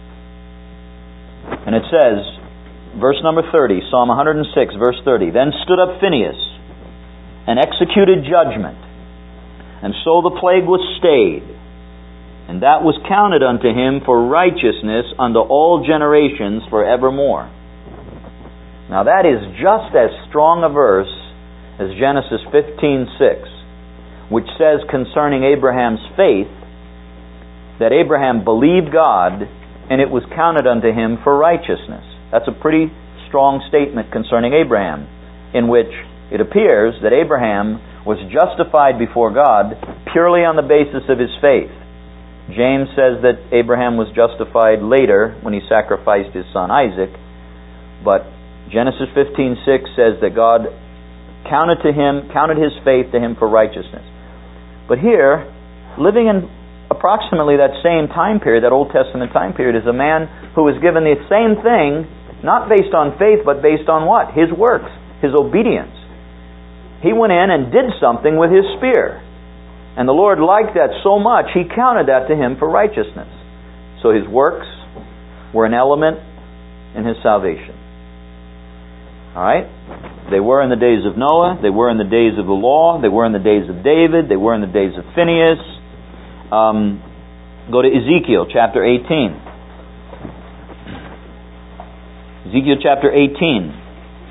And it says, verse number 30, Psalm 106, verse 30, Then stood up Phinehas, and executed judgment, and so the plague was stayed, and that was counted unto him for righteousness unto all generations forevermore. Now that is just as strong a verse as Genesis 15:6, which says concerning Abraham's faith, that Abraham believed God, and it was counted unto him for righteousness. That's a pretty strong statement concerning Abraham, in which it appears that Abraham was justified before God purely on the basis of his faith. James says that Abraham was justified later when he sacrificed his son Isaac, but Genesis 15:6 says that God counted his faith to him for righteousness. But here, living in approximately that same time period, that Old Testament time period, is a man who was given the same thing, not based on faith, but based on what? His works, his obedience. He went in and did something with his spear. And the Lord liked that so much, He counted that to him for righteousness. So his works were an element in his salvation. Alright? They were in the days of Noah, they were in the days of the law, they were in the days of David, they were in the days of Phinehas. Go to Ezekiel chapter 18. Ezekiel chapter 18.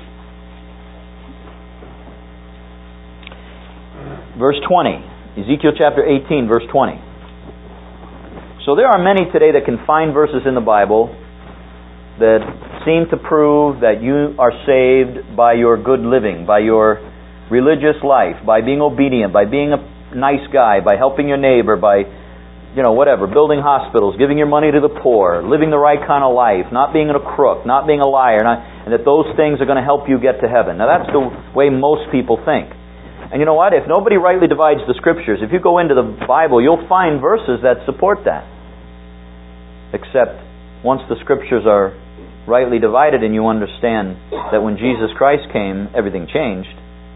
Verse 20. Ezekiel chapter 18, verse 20. So there are many today that can find verses in the Bible that seem to prove that you are saved by your good living, by your religious life, by being obedient, by being a nice guy, by helping your neighbor, by, whatever, building hospitals, giving your money to the poor, living the right kind of life, not being a crook, not being a liar, and that those things are going to help you get to heaven. Now that's the way most people think. And you know what? If nobody rightly divides the Scriptures, if you go into the Bible, you'll find verses that support that. Except once the Scriptures are rightly divided and you understand that when Jesus Christ came, everything changed,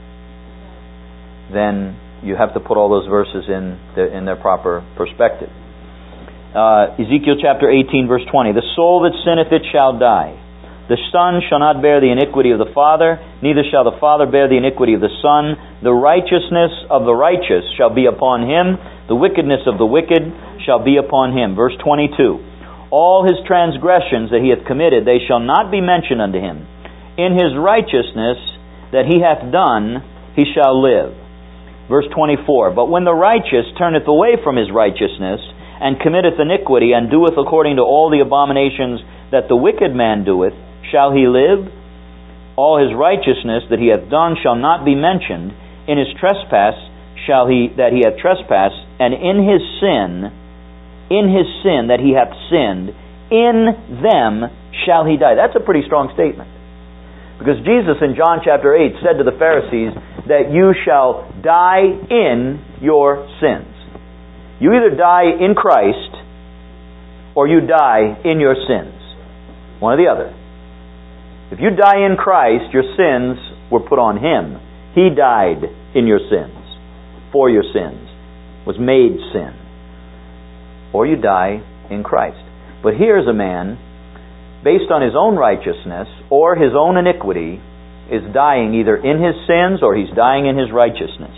then you have to put all those verses in their proper perspective. Ezekiel chapter 18, verse 20. The soul that sinneth, it shall die. The Son shall not bear the iniquity of the Father, neither shall the Father bear the iniquity of the Son. The righteousness of the righteous shall be upon him, the wickedness of the wicked shall be upon him. Verse 22. All his transgressions that he hath committed, they shall not be mentioned unto him. In his righteousness that he hath done, he shall live. Verse 24. But when the righteous turneth away from his righteousness, and committeth iniquity, and doeth according to all the abominations that the wicked man doeth, shall he live? All his righteousness that he hath done shall not be mentioned. In his trespass that he hath trespassed, and in his sin that he hath sinned, in them shall he die. That's a pretty strong statement. Because Jesus in John chapter 8 said to the Pharisees that you shall die in your sins. You either die in Christ or you die in your sins. One or the other. If you die in Christ, your sins were put on Him. He died in your sins, for your sins, was made sin. Or you die in Christ. But here's a man, based on his own righteousness or his own iniquity, is dying either in his sins or he's dying in his righteousness.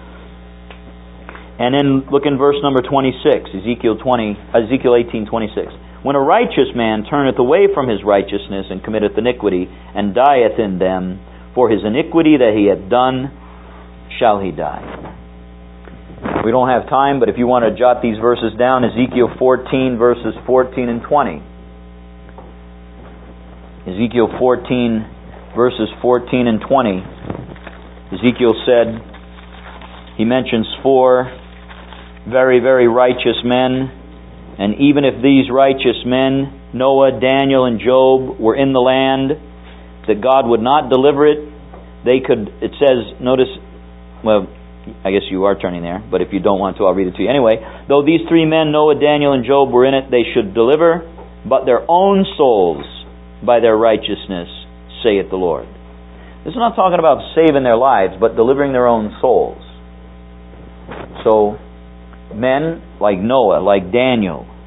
And then look in verse number 26, Ezekiel 18:26. When a righteous man turneth away from his righteousness and committeth iniquity, and dieth in them, for his iniquity that he hath done, shall he die. We don't have time, but if you want to jot these verses down, Ezekiel 14, verses 14 and 20. Ezekiel 14, verses 14 and 20. Ezekiel said, he mentions 4 very, very righteous men. And even if these righteous men, Noah, Daniel, and Job, were in the land, that God would not deliver it, they could, it says, notice, well, I guess you are turning there, but if you don't want to, I'll read it to you. Anyway, though these 3 men, Noah, Daniel, and Job, were in it, they should deliver, but their own souls by their righteousness, saith the Lord. This is not talking about saving their lives, but delivering their own souls. So, men like Noah, like Daniel,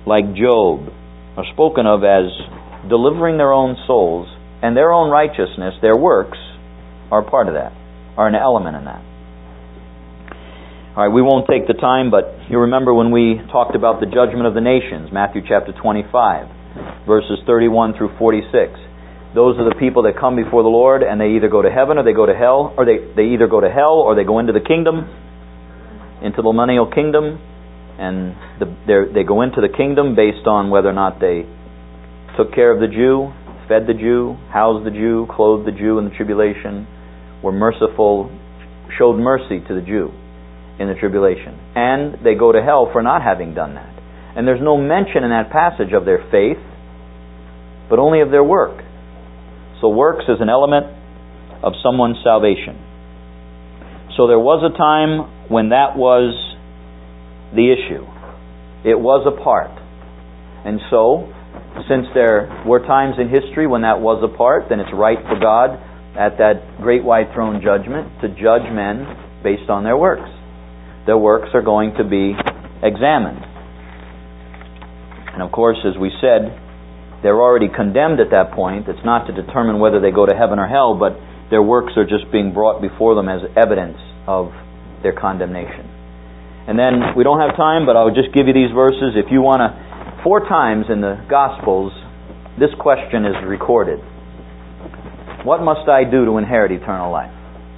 like Job, are spoken of as delivering their own souls, and their own righteousness, their works, are part of that, are an element in that. All right, we won't take the time, but you remember when we talked about the judgment of the nations, Matthew chapter 25, verses 31 through 46. Those are the people that come before the Lord, and they either go to heaven or they go to hell, or they either go to hell or they go into the kingdom, into the millennial kingdom, and they go into the kingdom based on whether or not they took care of the Jew, fed the Jew, housed the Jew, clothed the Jew in the tribulation, were merciful, showed mercy to the Jew in the tribulation. And they go to hell for not having done that. And there's no mention in that passage of their faith, but only of their work. So works is an element of someone's salvation. So there was a time when that was the issue. It was a part. And so, since there were times in history when that was a part, then it's right for God at that great white throne judgment to judge men based on their works. Their works are going to be examined. And of course, as we said, they're already condemned at that point. It's not to determine whether they go to heaven or hell, but their works are just being brought before them as evidence of their condemnation. And then, we don't have time, but I'll just give you these verses. If you want to, 4 times in the Gospels, this question is recorded. What must I do to inherit eternal life?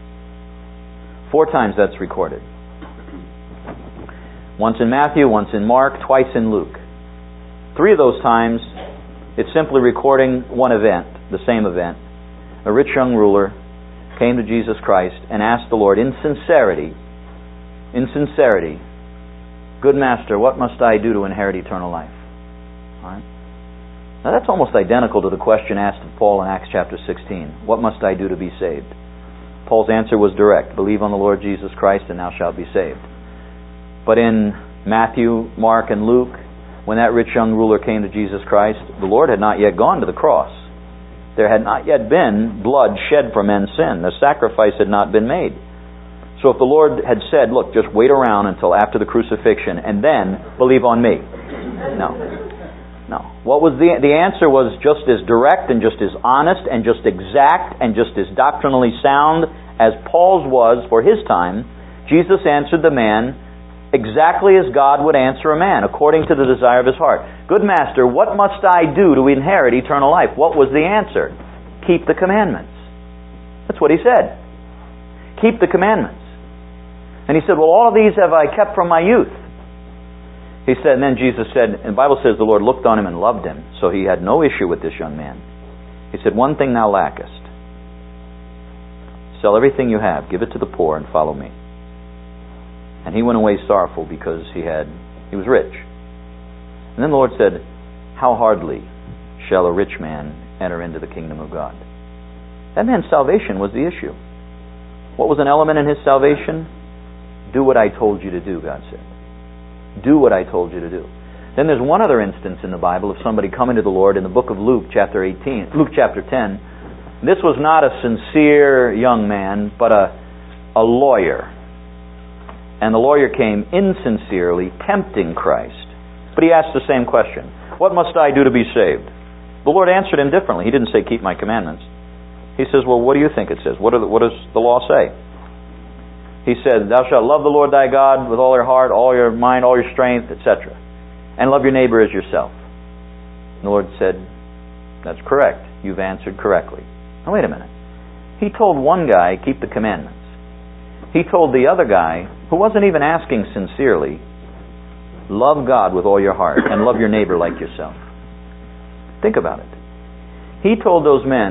4 times that's recorded. Once in Matthew, once in Mark, twice in Luke. 3 of those times, it's simply recording one event, the same event. A rich young ruler came to Jesus Christ and asked the Lord in sincerity, "Good Master, what must I do to inherit eternal life?" All right. Now that's almost identical to the question asked of Paul in Acts chapter 16. What must I do to be saved? Paul's answer was direct. Believe on the Lord Jesus Christ and thou shalt be saved. But in Matthew, Mark, and Luke, when that rich young ruler came to Jesus Christ, the Lord had not yet gone to the cross. There had not yet been blood shed for men's sin. The sacrifice had not been made. So if the Lord had said, look, just wait around until after the crucifixion and then believe on me. No. What was the answer was just as direct and just as honest and just exact and just as doctrinally sound as Paul's was for his time. Jesus answered the man exactly as God would answer a man, according to the desire of his heart. Good Master, what must I do to inherit eternal life? What was the answer? Keep the commandments. That's what he said. Keep the commandments. And he said, well, all of these have I kept from my youth. He said, and then Jesus said, and the Bible says the Lord looked on him and loved him, so he had no issue with this young man. He said, one thing thou lackest. Sell everything you have, give it to the poor, and follow me. And he went away sorrowful because he was rich. And then the Lord said, how hardly shall a rich man enter into the kingdom of God? That man's salvation was the issue. What was an element in his salvation? Do what I told you to do, God said. Do what I told you to do. Then there's one other instance in the Bible of somebody coming to the Lord in the book of Luke chapter 10. This was not a sincere young man, but a lawyer. And the lawyer came insincerely tempting Christ. But he asked the same question. What must I do to be saved? The Lord answered him differently. He didn't say, keep my commandments. He says, well, what do you think it says? What does the law say? He said, thou shalt love the Lord thy God with all your heart, all your mind, all your strength, etc. And love your neighbor as yourself. And the Lord said, that's correct. You've answered correctly. Now wait a minute. He told one guy, keep the commandments. He told the other guy, who wasn't even asking sincerely, love God with all your heart and love your neighbor like yourself. Think about it. He told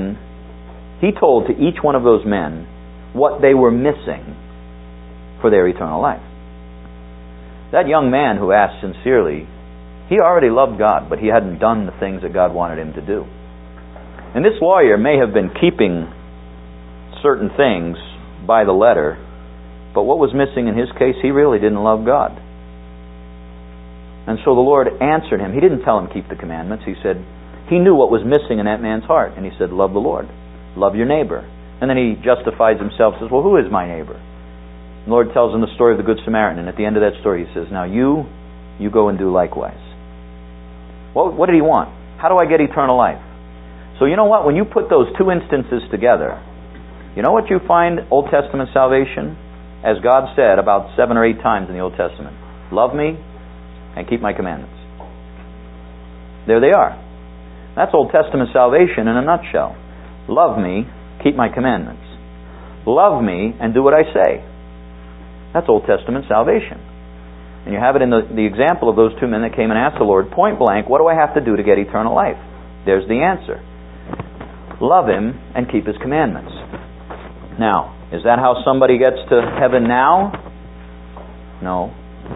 to each one of those men what they were missing for their eternal life. That young man who asked sincerely, he already loved God, but he hadn't done the things that God wanted him to do. And this lawyer may have been keeping certain things by the letter, but what was missing in his case, he really didn't love God. And so the Lord answered him. He didn't tell him keep the commandments. He said, he knew what was missing in that man's heart. And he said, love the Lord. Love your neighbor. And then he justifies himself, says, well, who is my neighbor? The Lord tells him the story of the Good Samaritan. And at the end of that story he says, now you go and do likewise. What did He want? How do I get eternal life? So you know what? When you put those two instances together, you know what you find Old Testament salvation? As God said about 7 or 8 times in the Old Testament. Love me and keep my commandments. There they are. That's Old Testament salvation in a nutshell. Love me, keep my commandments. Love me and do what I say. That's Old Testament salvation. And you have it in the example of those 2 men that came and asked the Lord, point blank, what do I have to do to get eternal life? There's the answer. Love Him and keep His commandments. Now, is that how somebody gets to heaven now? No.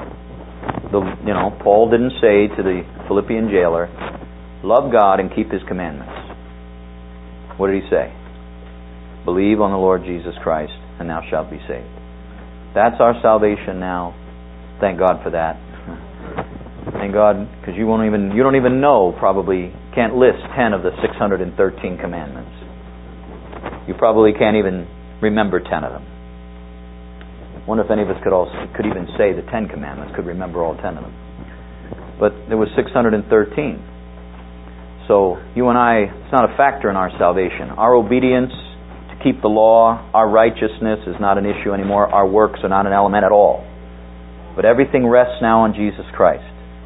Paul didn't say to the Philippian jailer, love God and keep His commandments. What did he say? Believe on the Lord Jesus Christ and thou shalt be saved. That's our salvation now. Thank God for that. Thank God, because you don't even know, probably can't list 10 of the 613 commandments. You probably can't even remember 10 of them. I wonder if any of us could even say the 10 commandments, could remember all 10 of them. But there was 613. So you and I, it's not a factor in our salvation. Our obedience to keep the law, our righteousness is not an issue anymore. Our works are not an element at all. But everything rests now on Jesus Christ.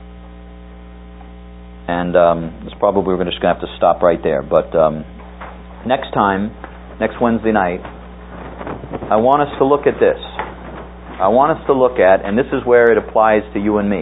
And it's probably we're just going to have to stop right there. But next Wednesday night, I want us to look at this. I want us to look at, and this is where it applies to you and me,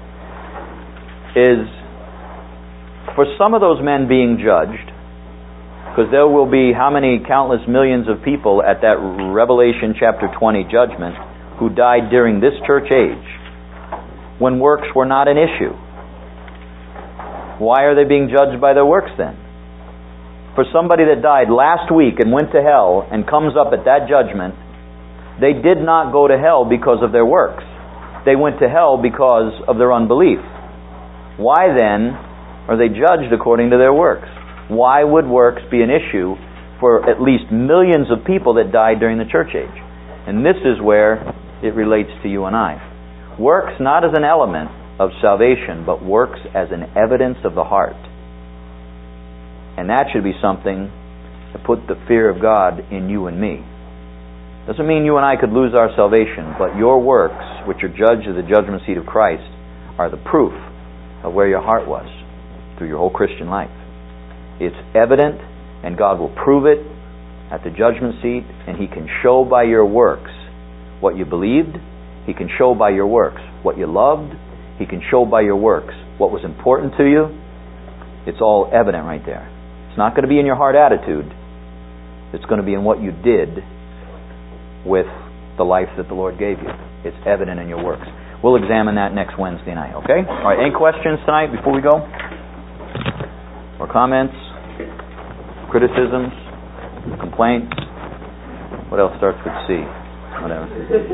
is for some of those men being judged, because there will be how many countless millions of people at that Revelation chapter 20 judgment who died during this church age when works were not an issue. Why are they being judged by their works then? For somebody that died last week and went to hell and comes up at that judgment, they did not go to hell because of their works. They went to hell because of their unbelief. Why then are they judged according to their works? Why would works be an issue for at least millions of people that died during the church age? And this is where it relates to you and I. Works not as an element of salvation, but works as an evidence of the heart. And that should be something to put the fear of God in you and me. Doesn't mean you and I could lose our salvation, but your works, which are judged at the judgment seat of Christ, are the proof of where your heart was through your whole Christian life. It's evident, and God will prove it at the judgment seat, and He can show by your works what you believed. He can show by your works what you loved. He can show by your works what was important to you. It's all evident right there. It's not going to be in your heart attitude. It's going to be in what you did with the life that the Lord gave you. It's evident in your works. We'll examine that next Wednesday night, okay? All right, any questions tonight before we go? Or comments? Criticisms? Complaints? What else starts with C? Whatever.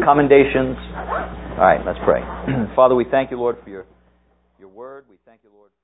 Commendations? All right, let's pray. Father, we thank you, Lord, for your word. We thank you, Lord.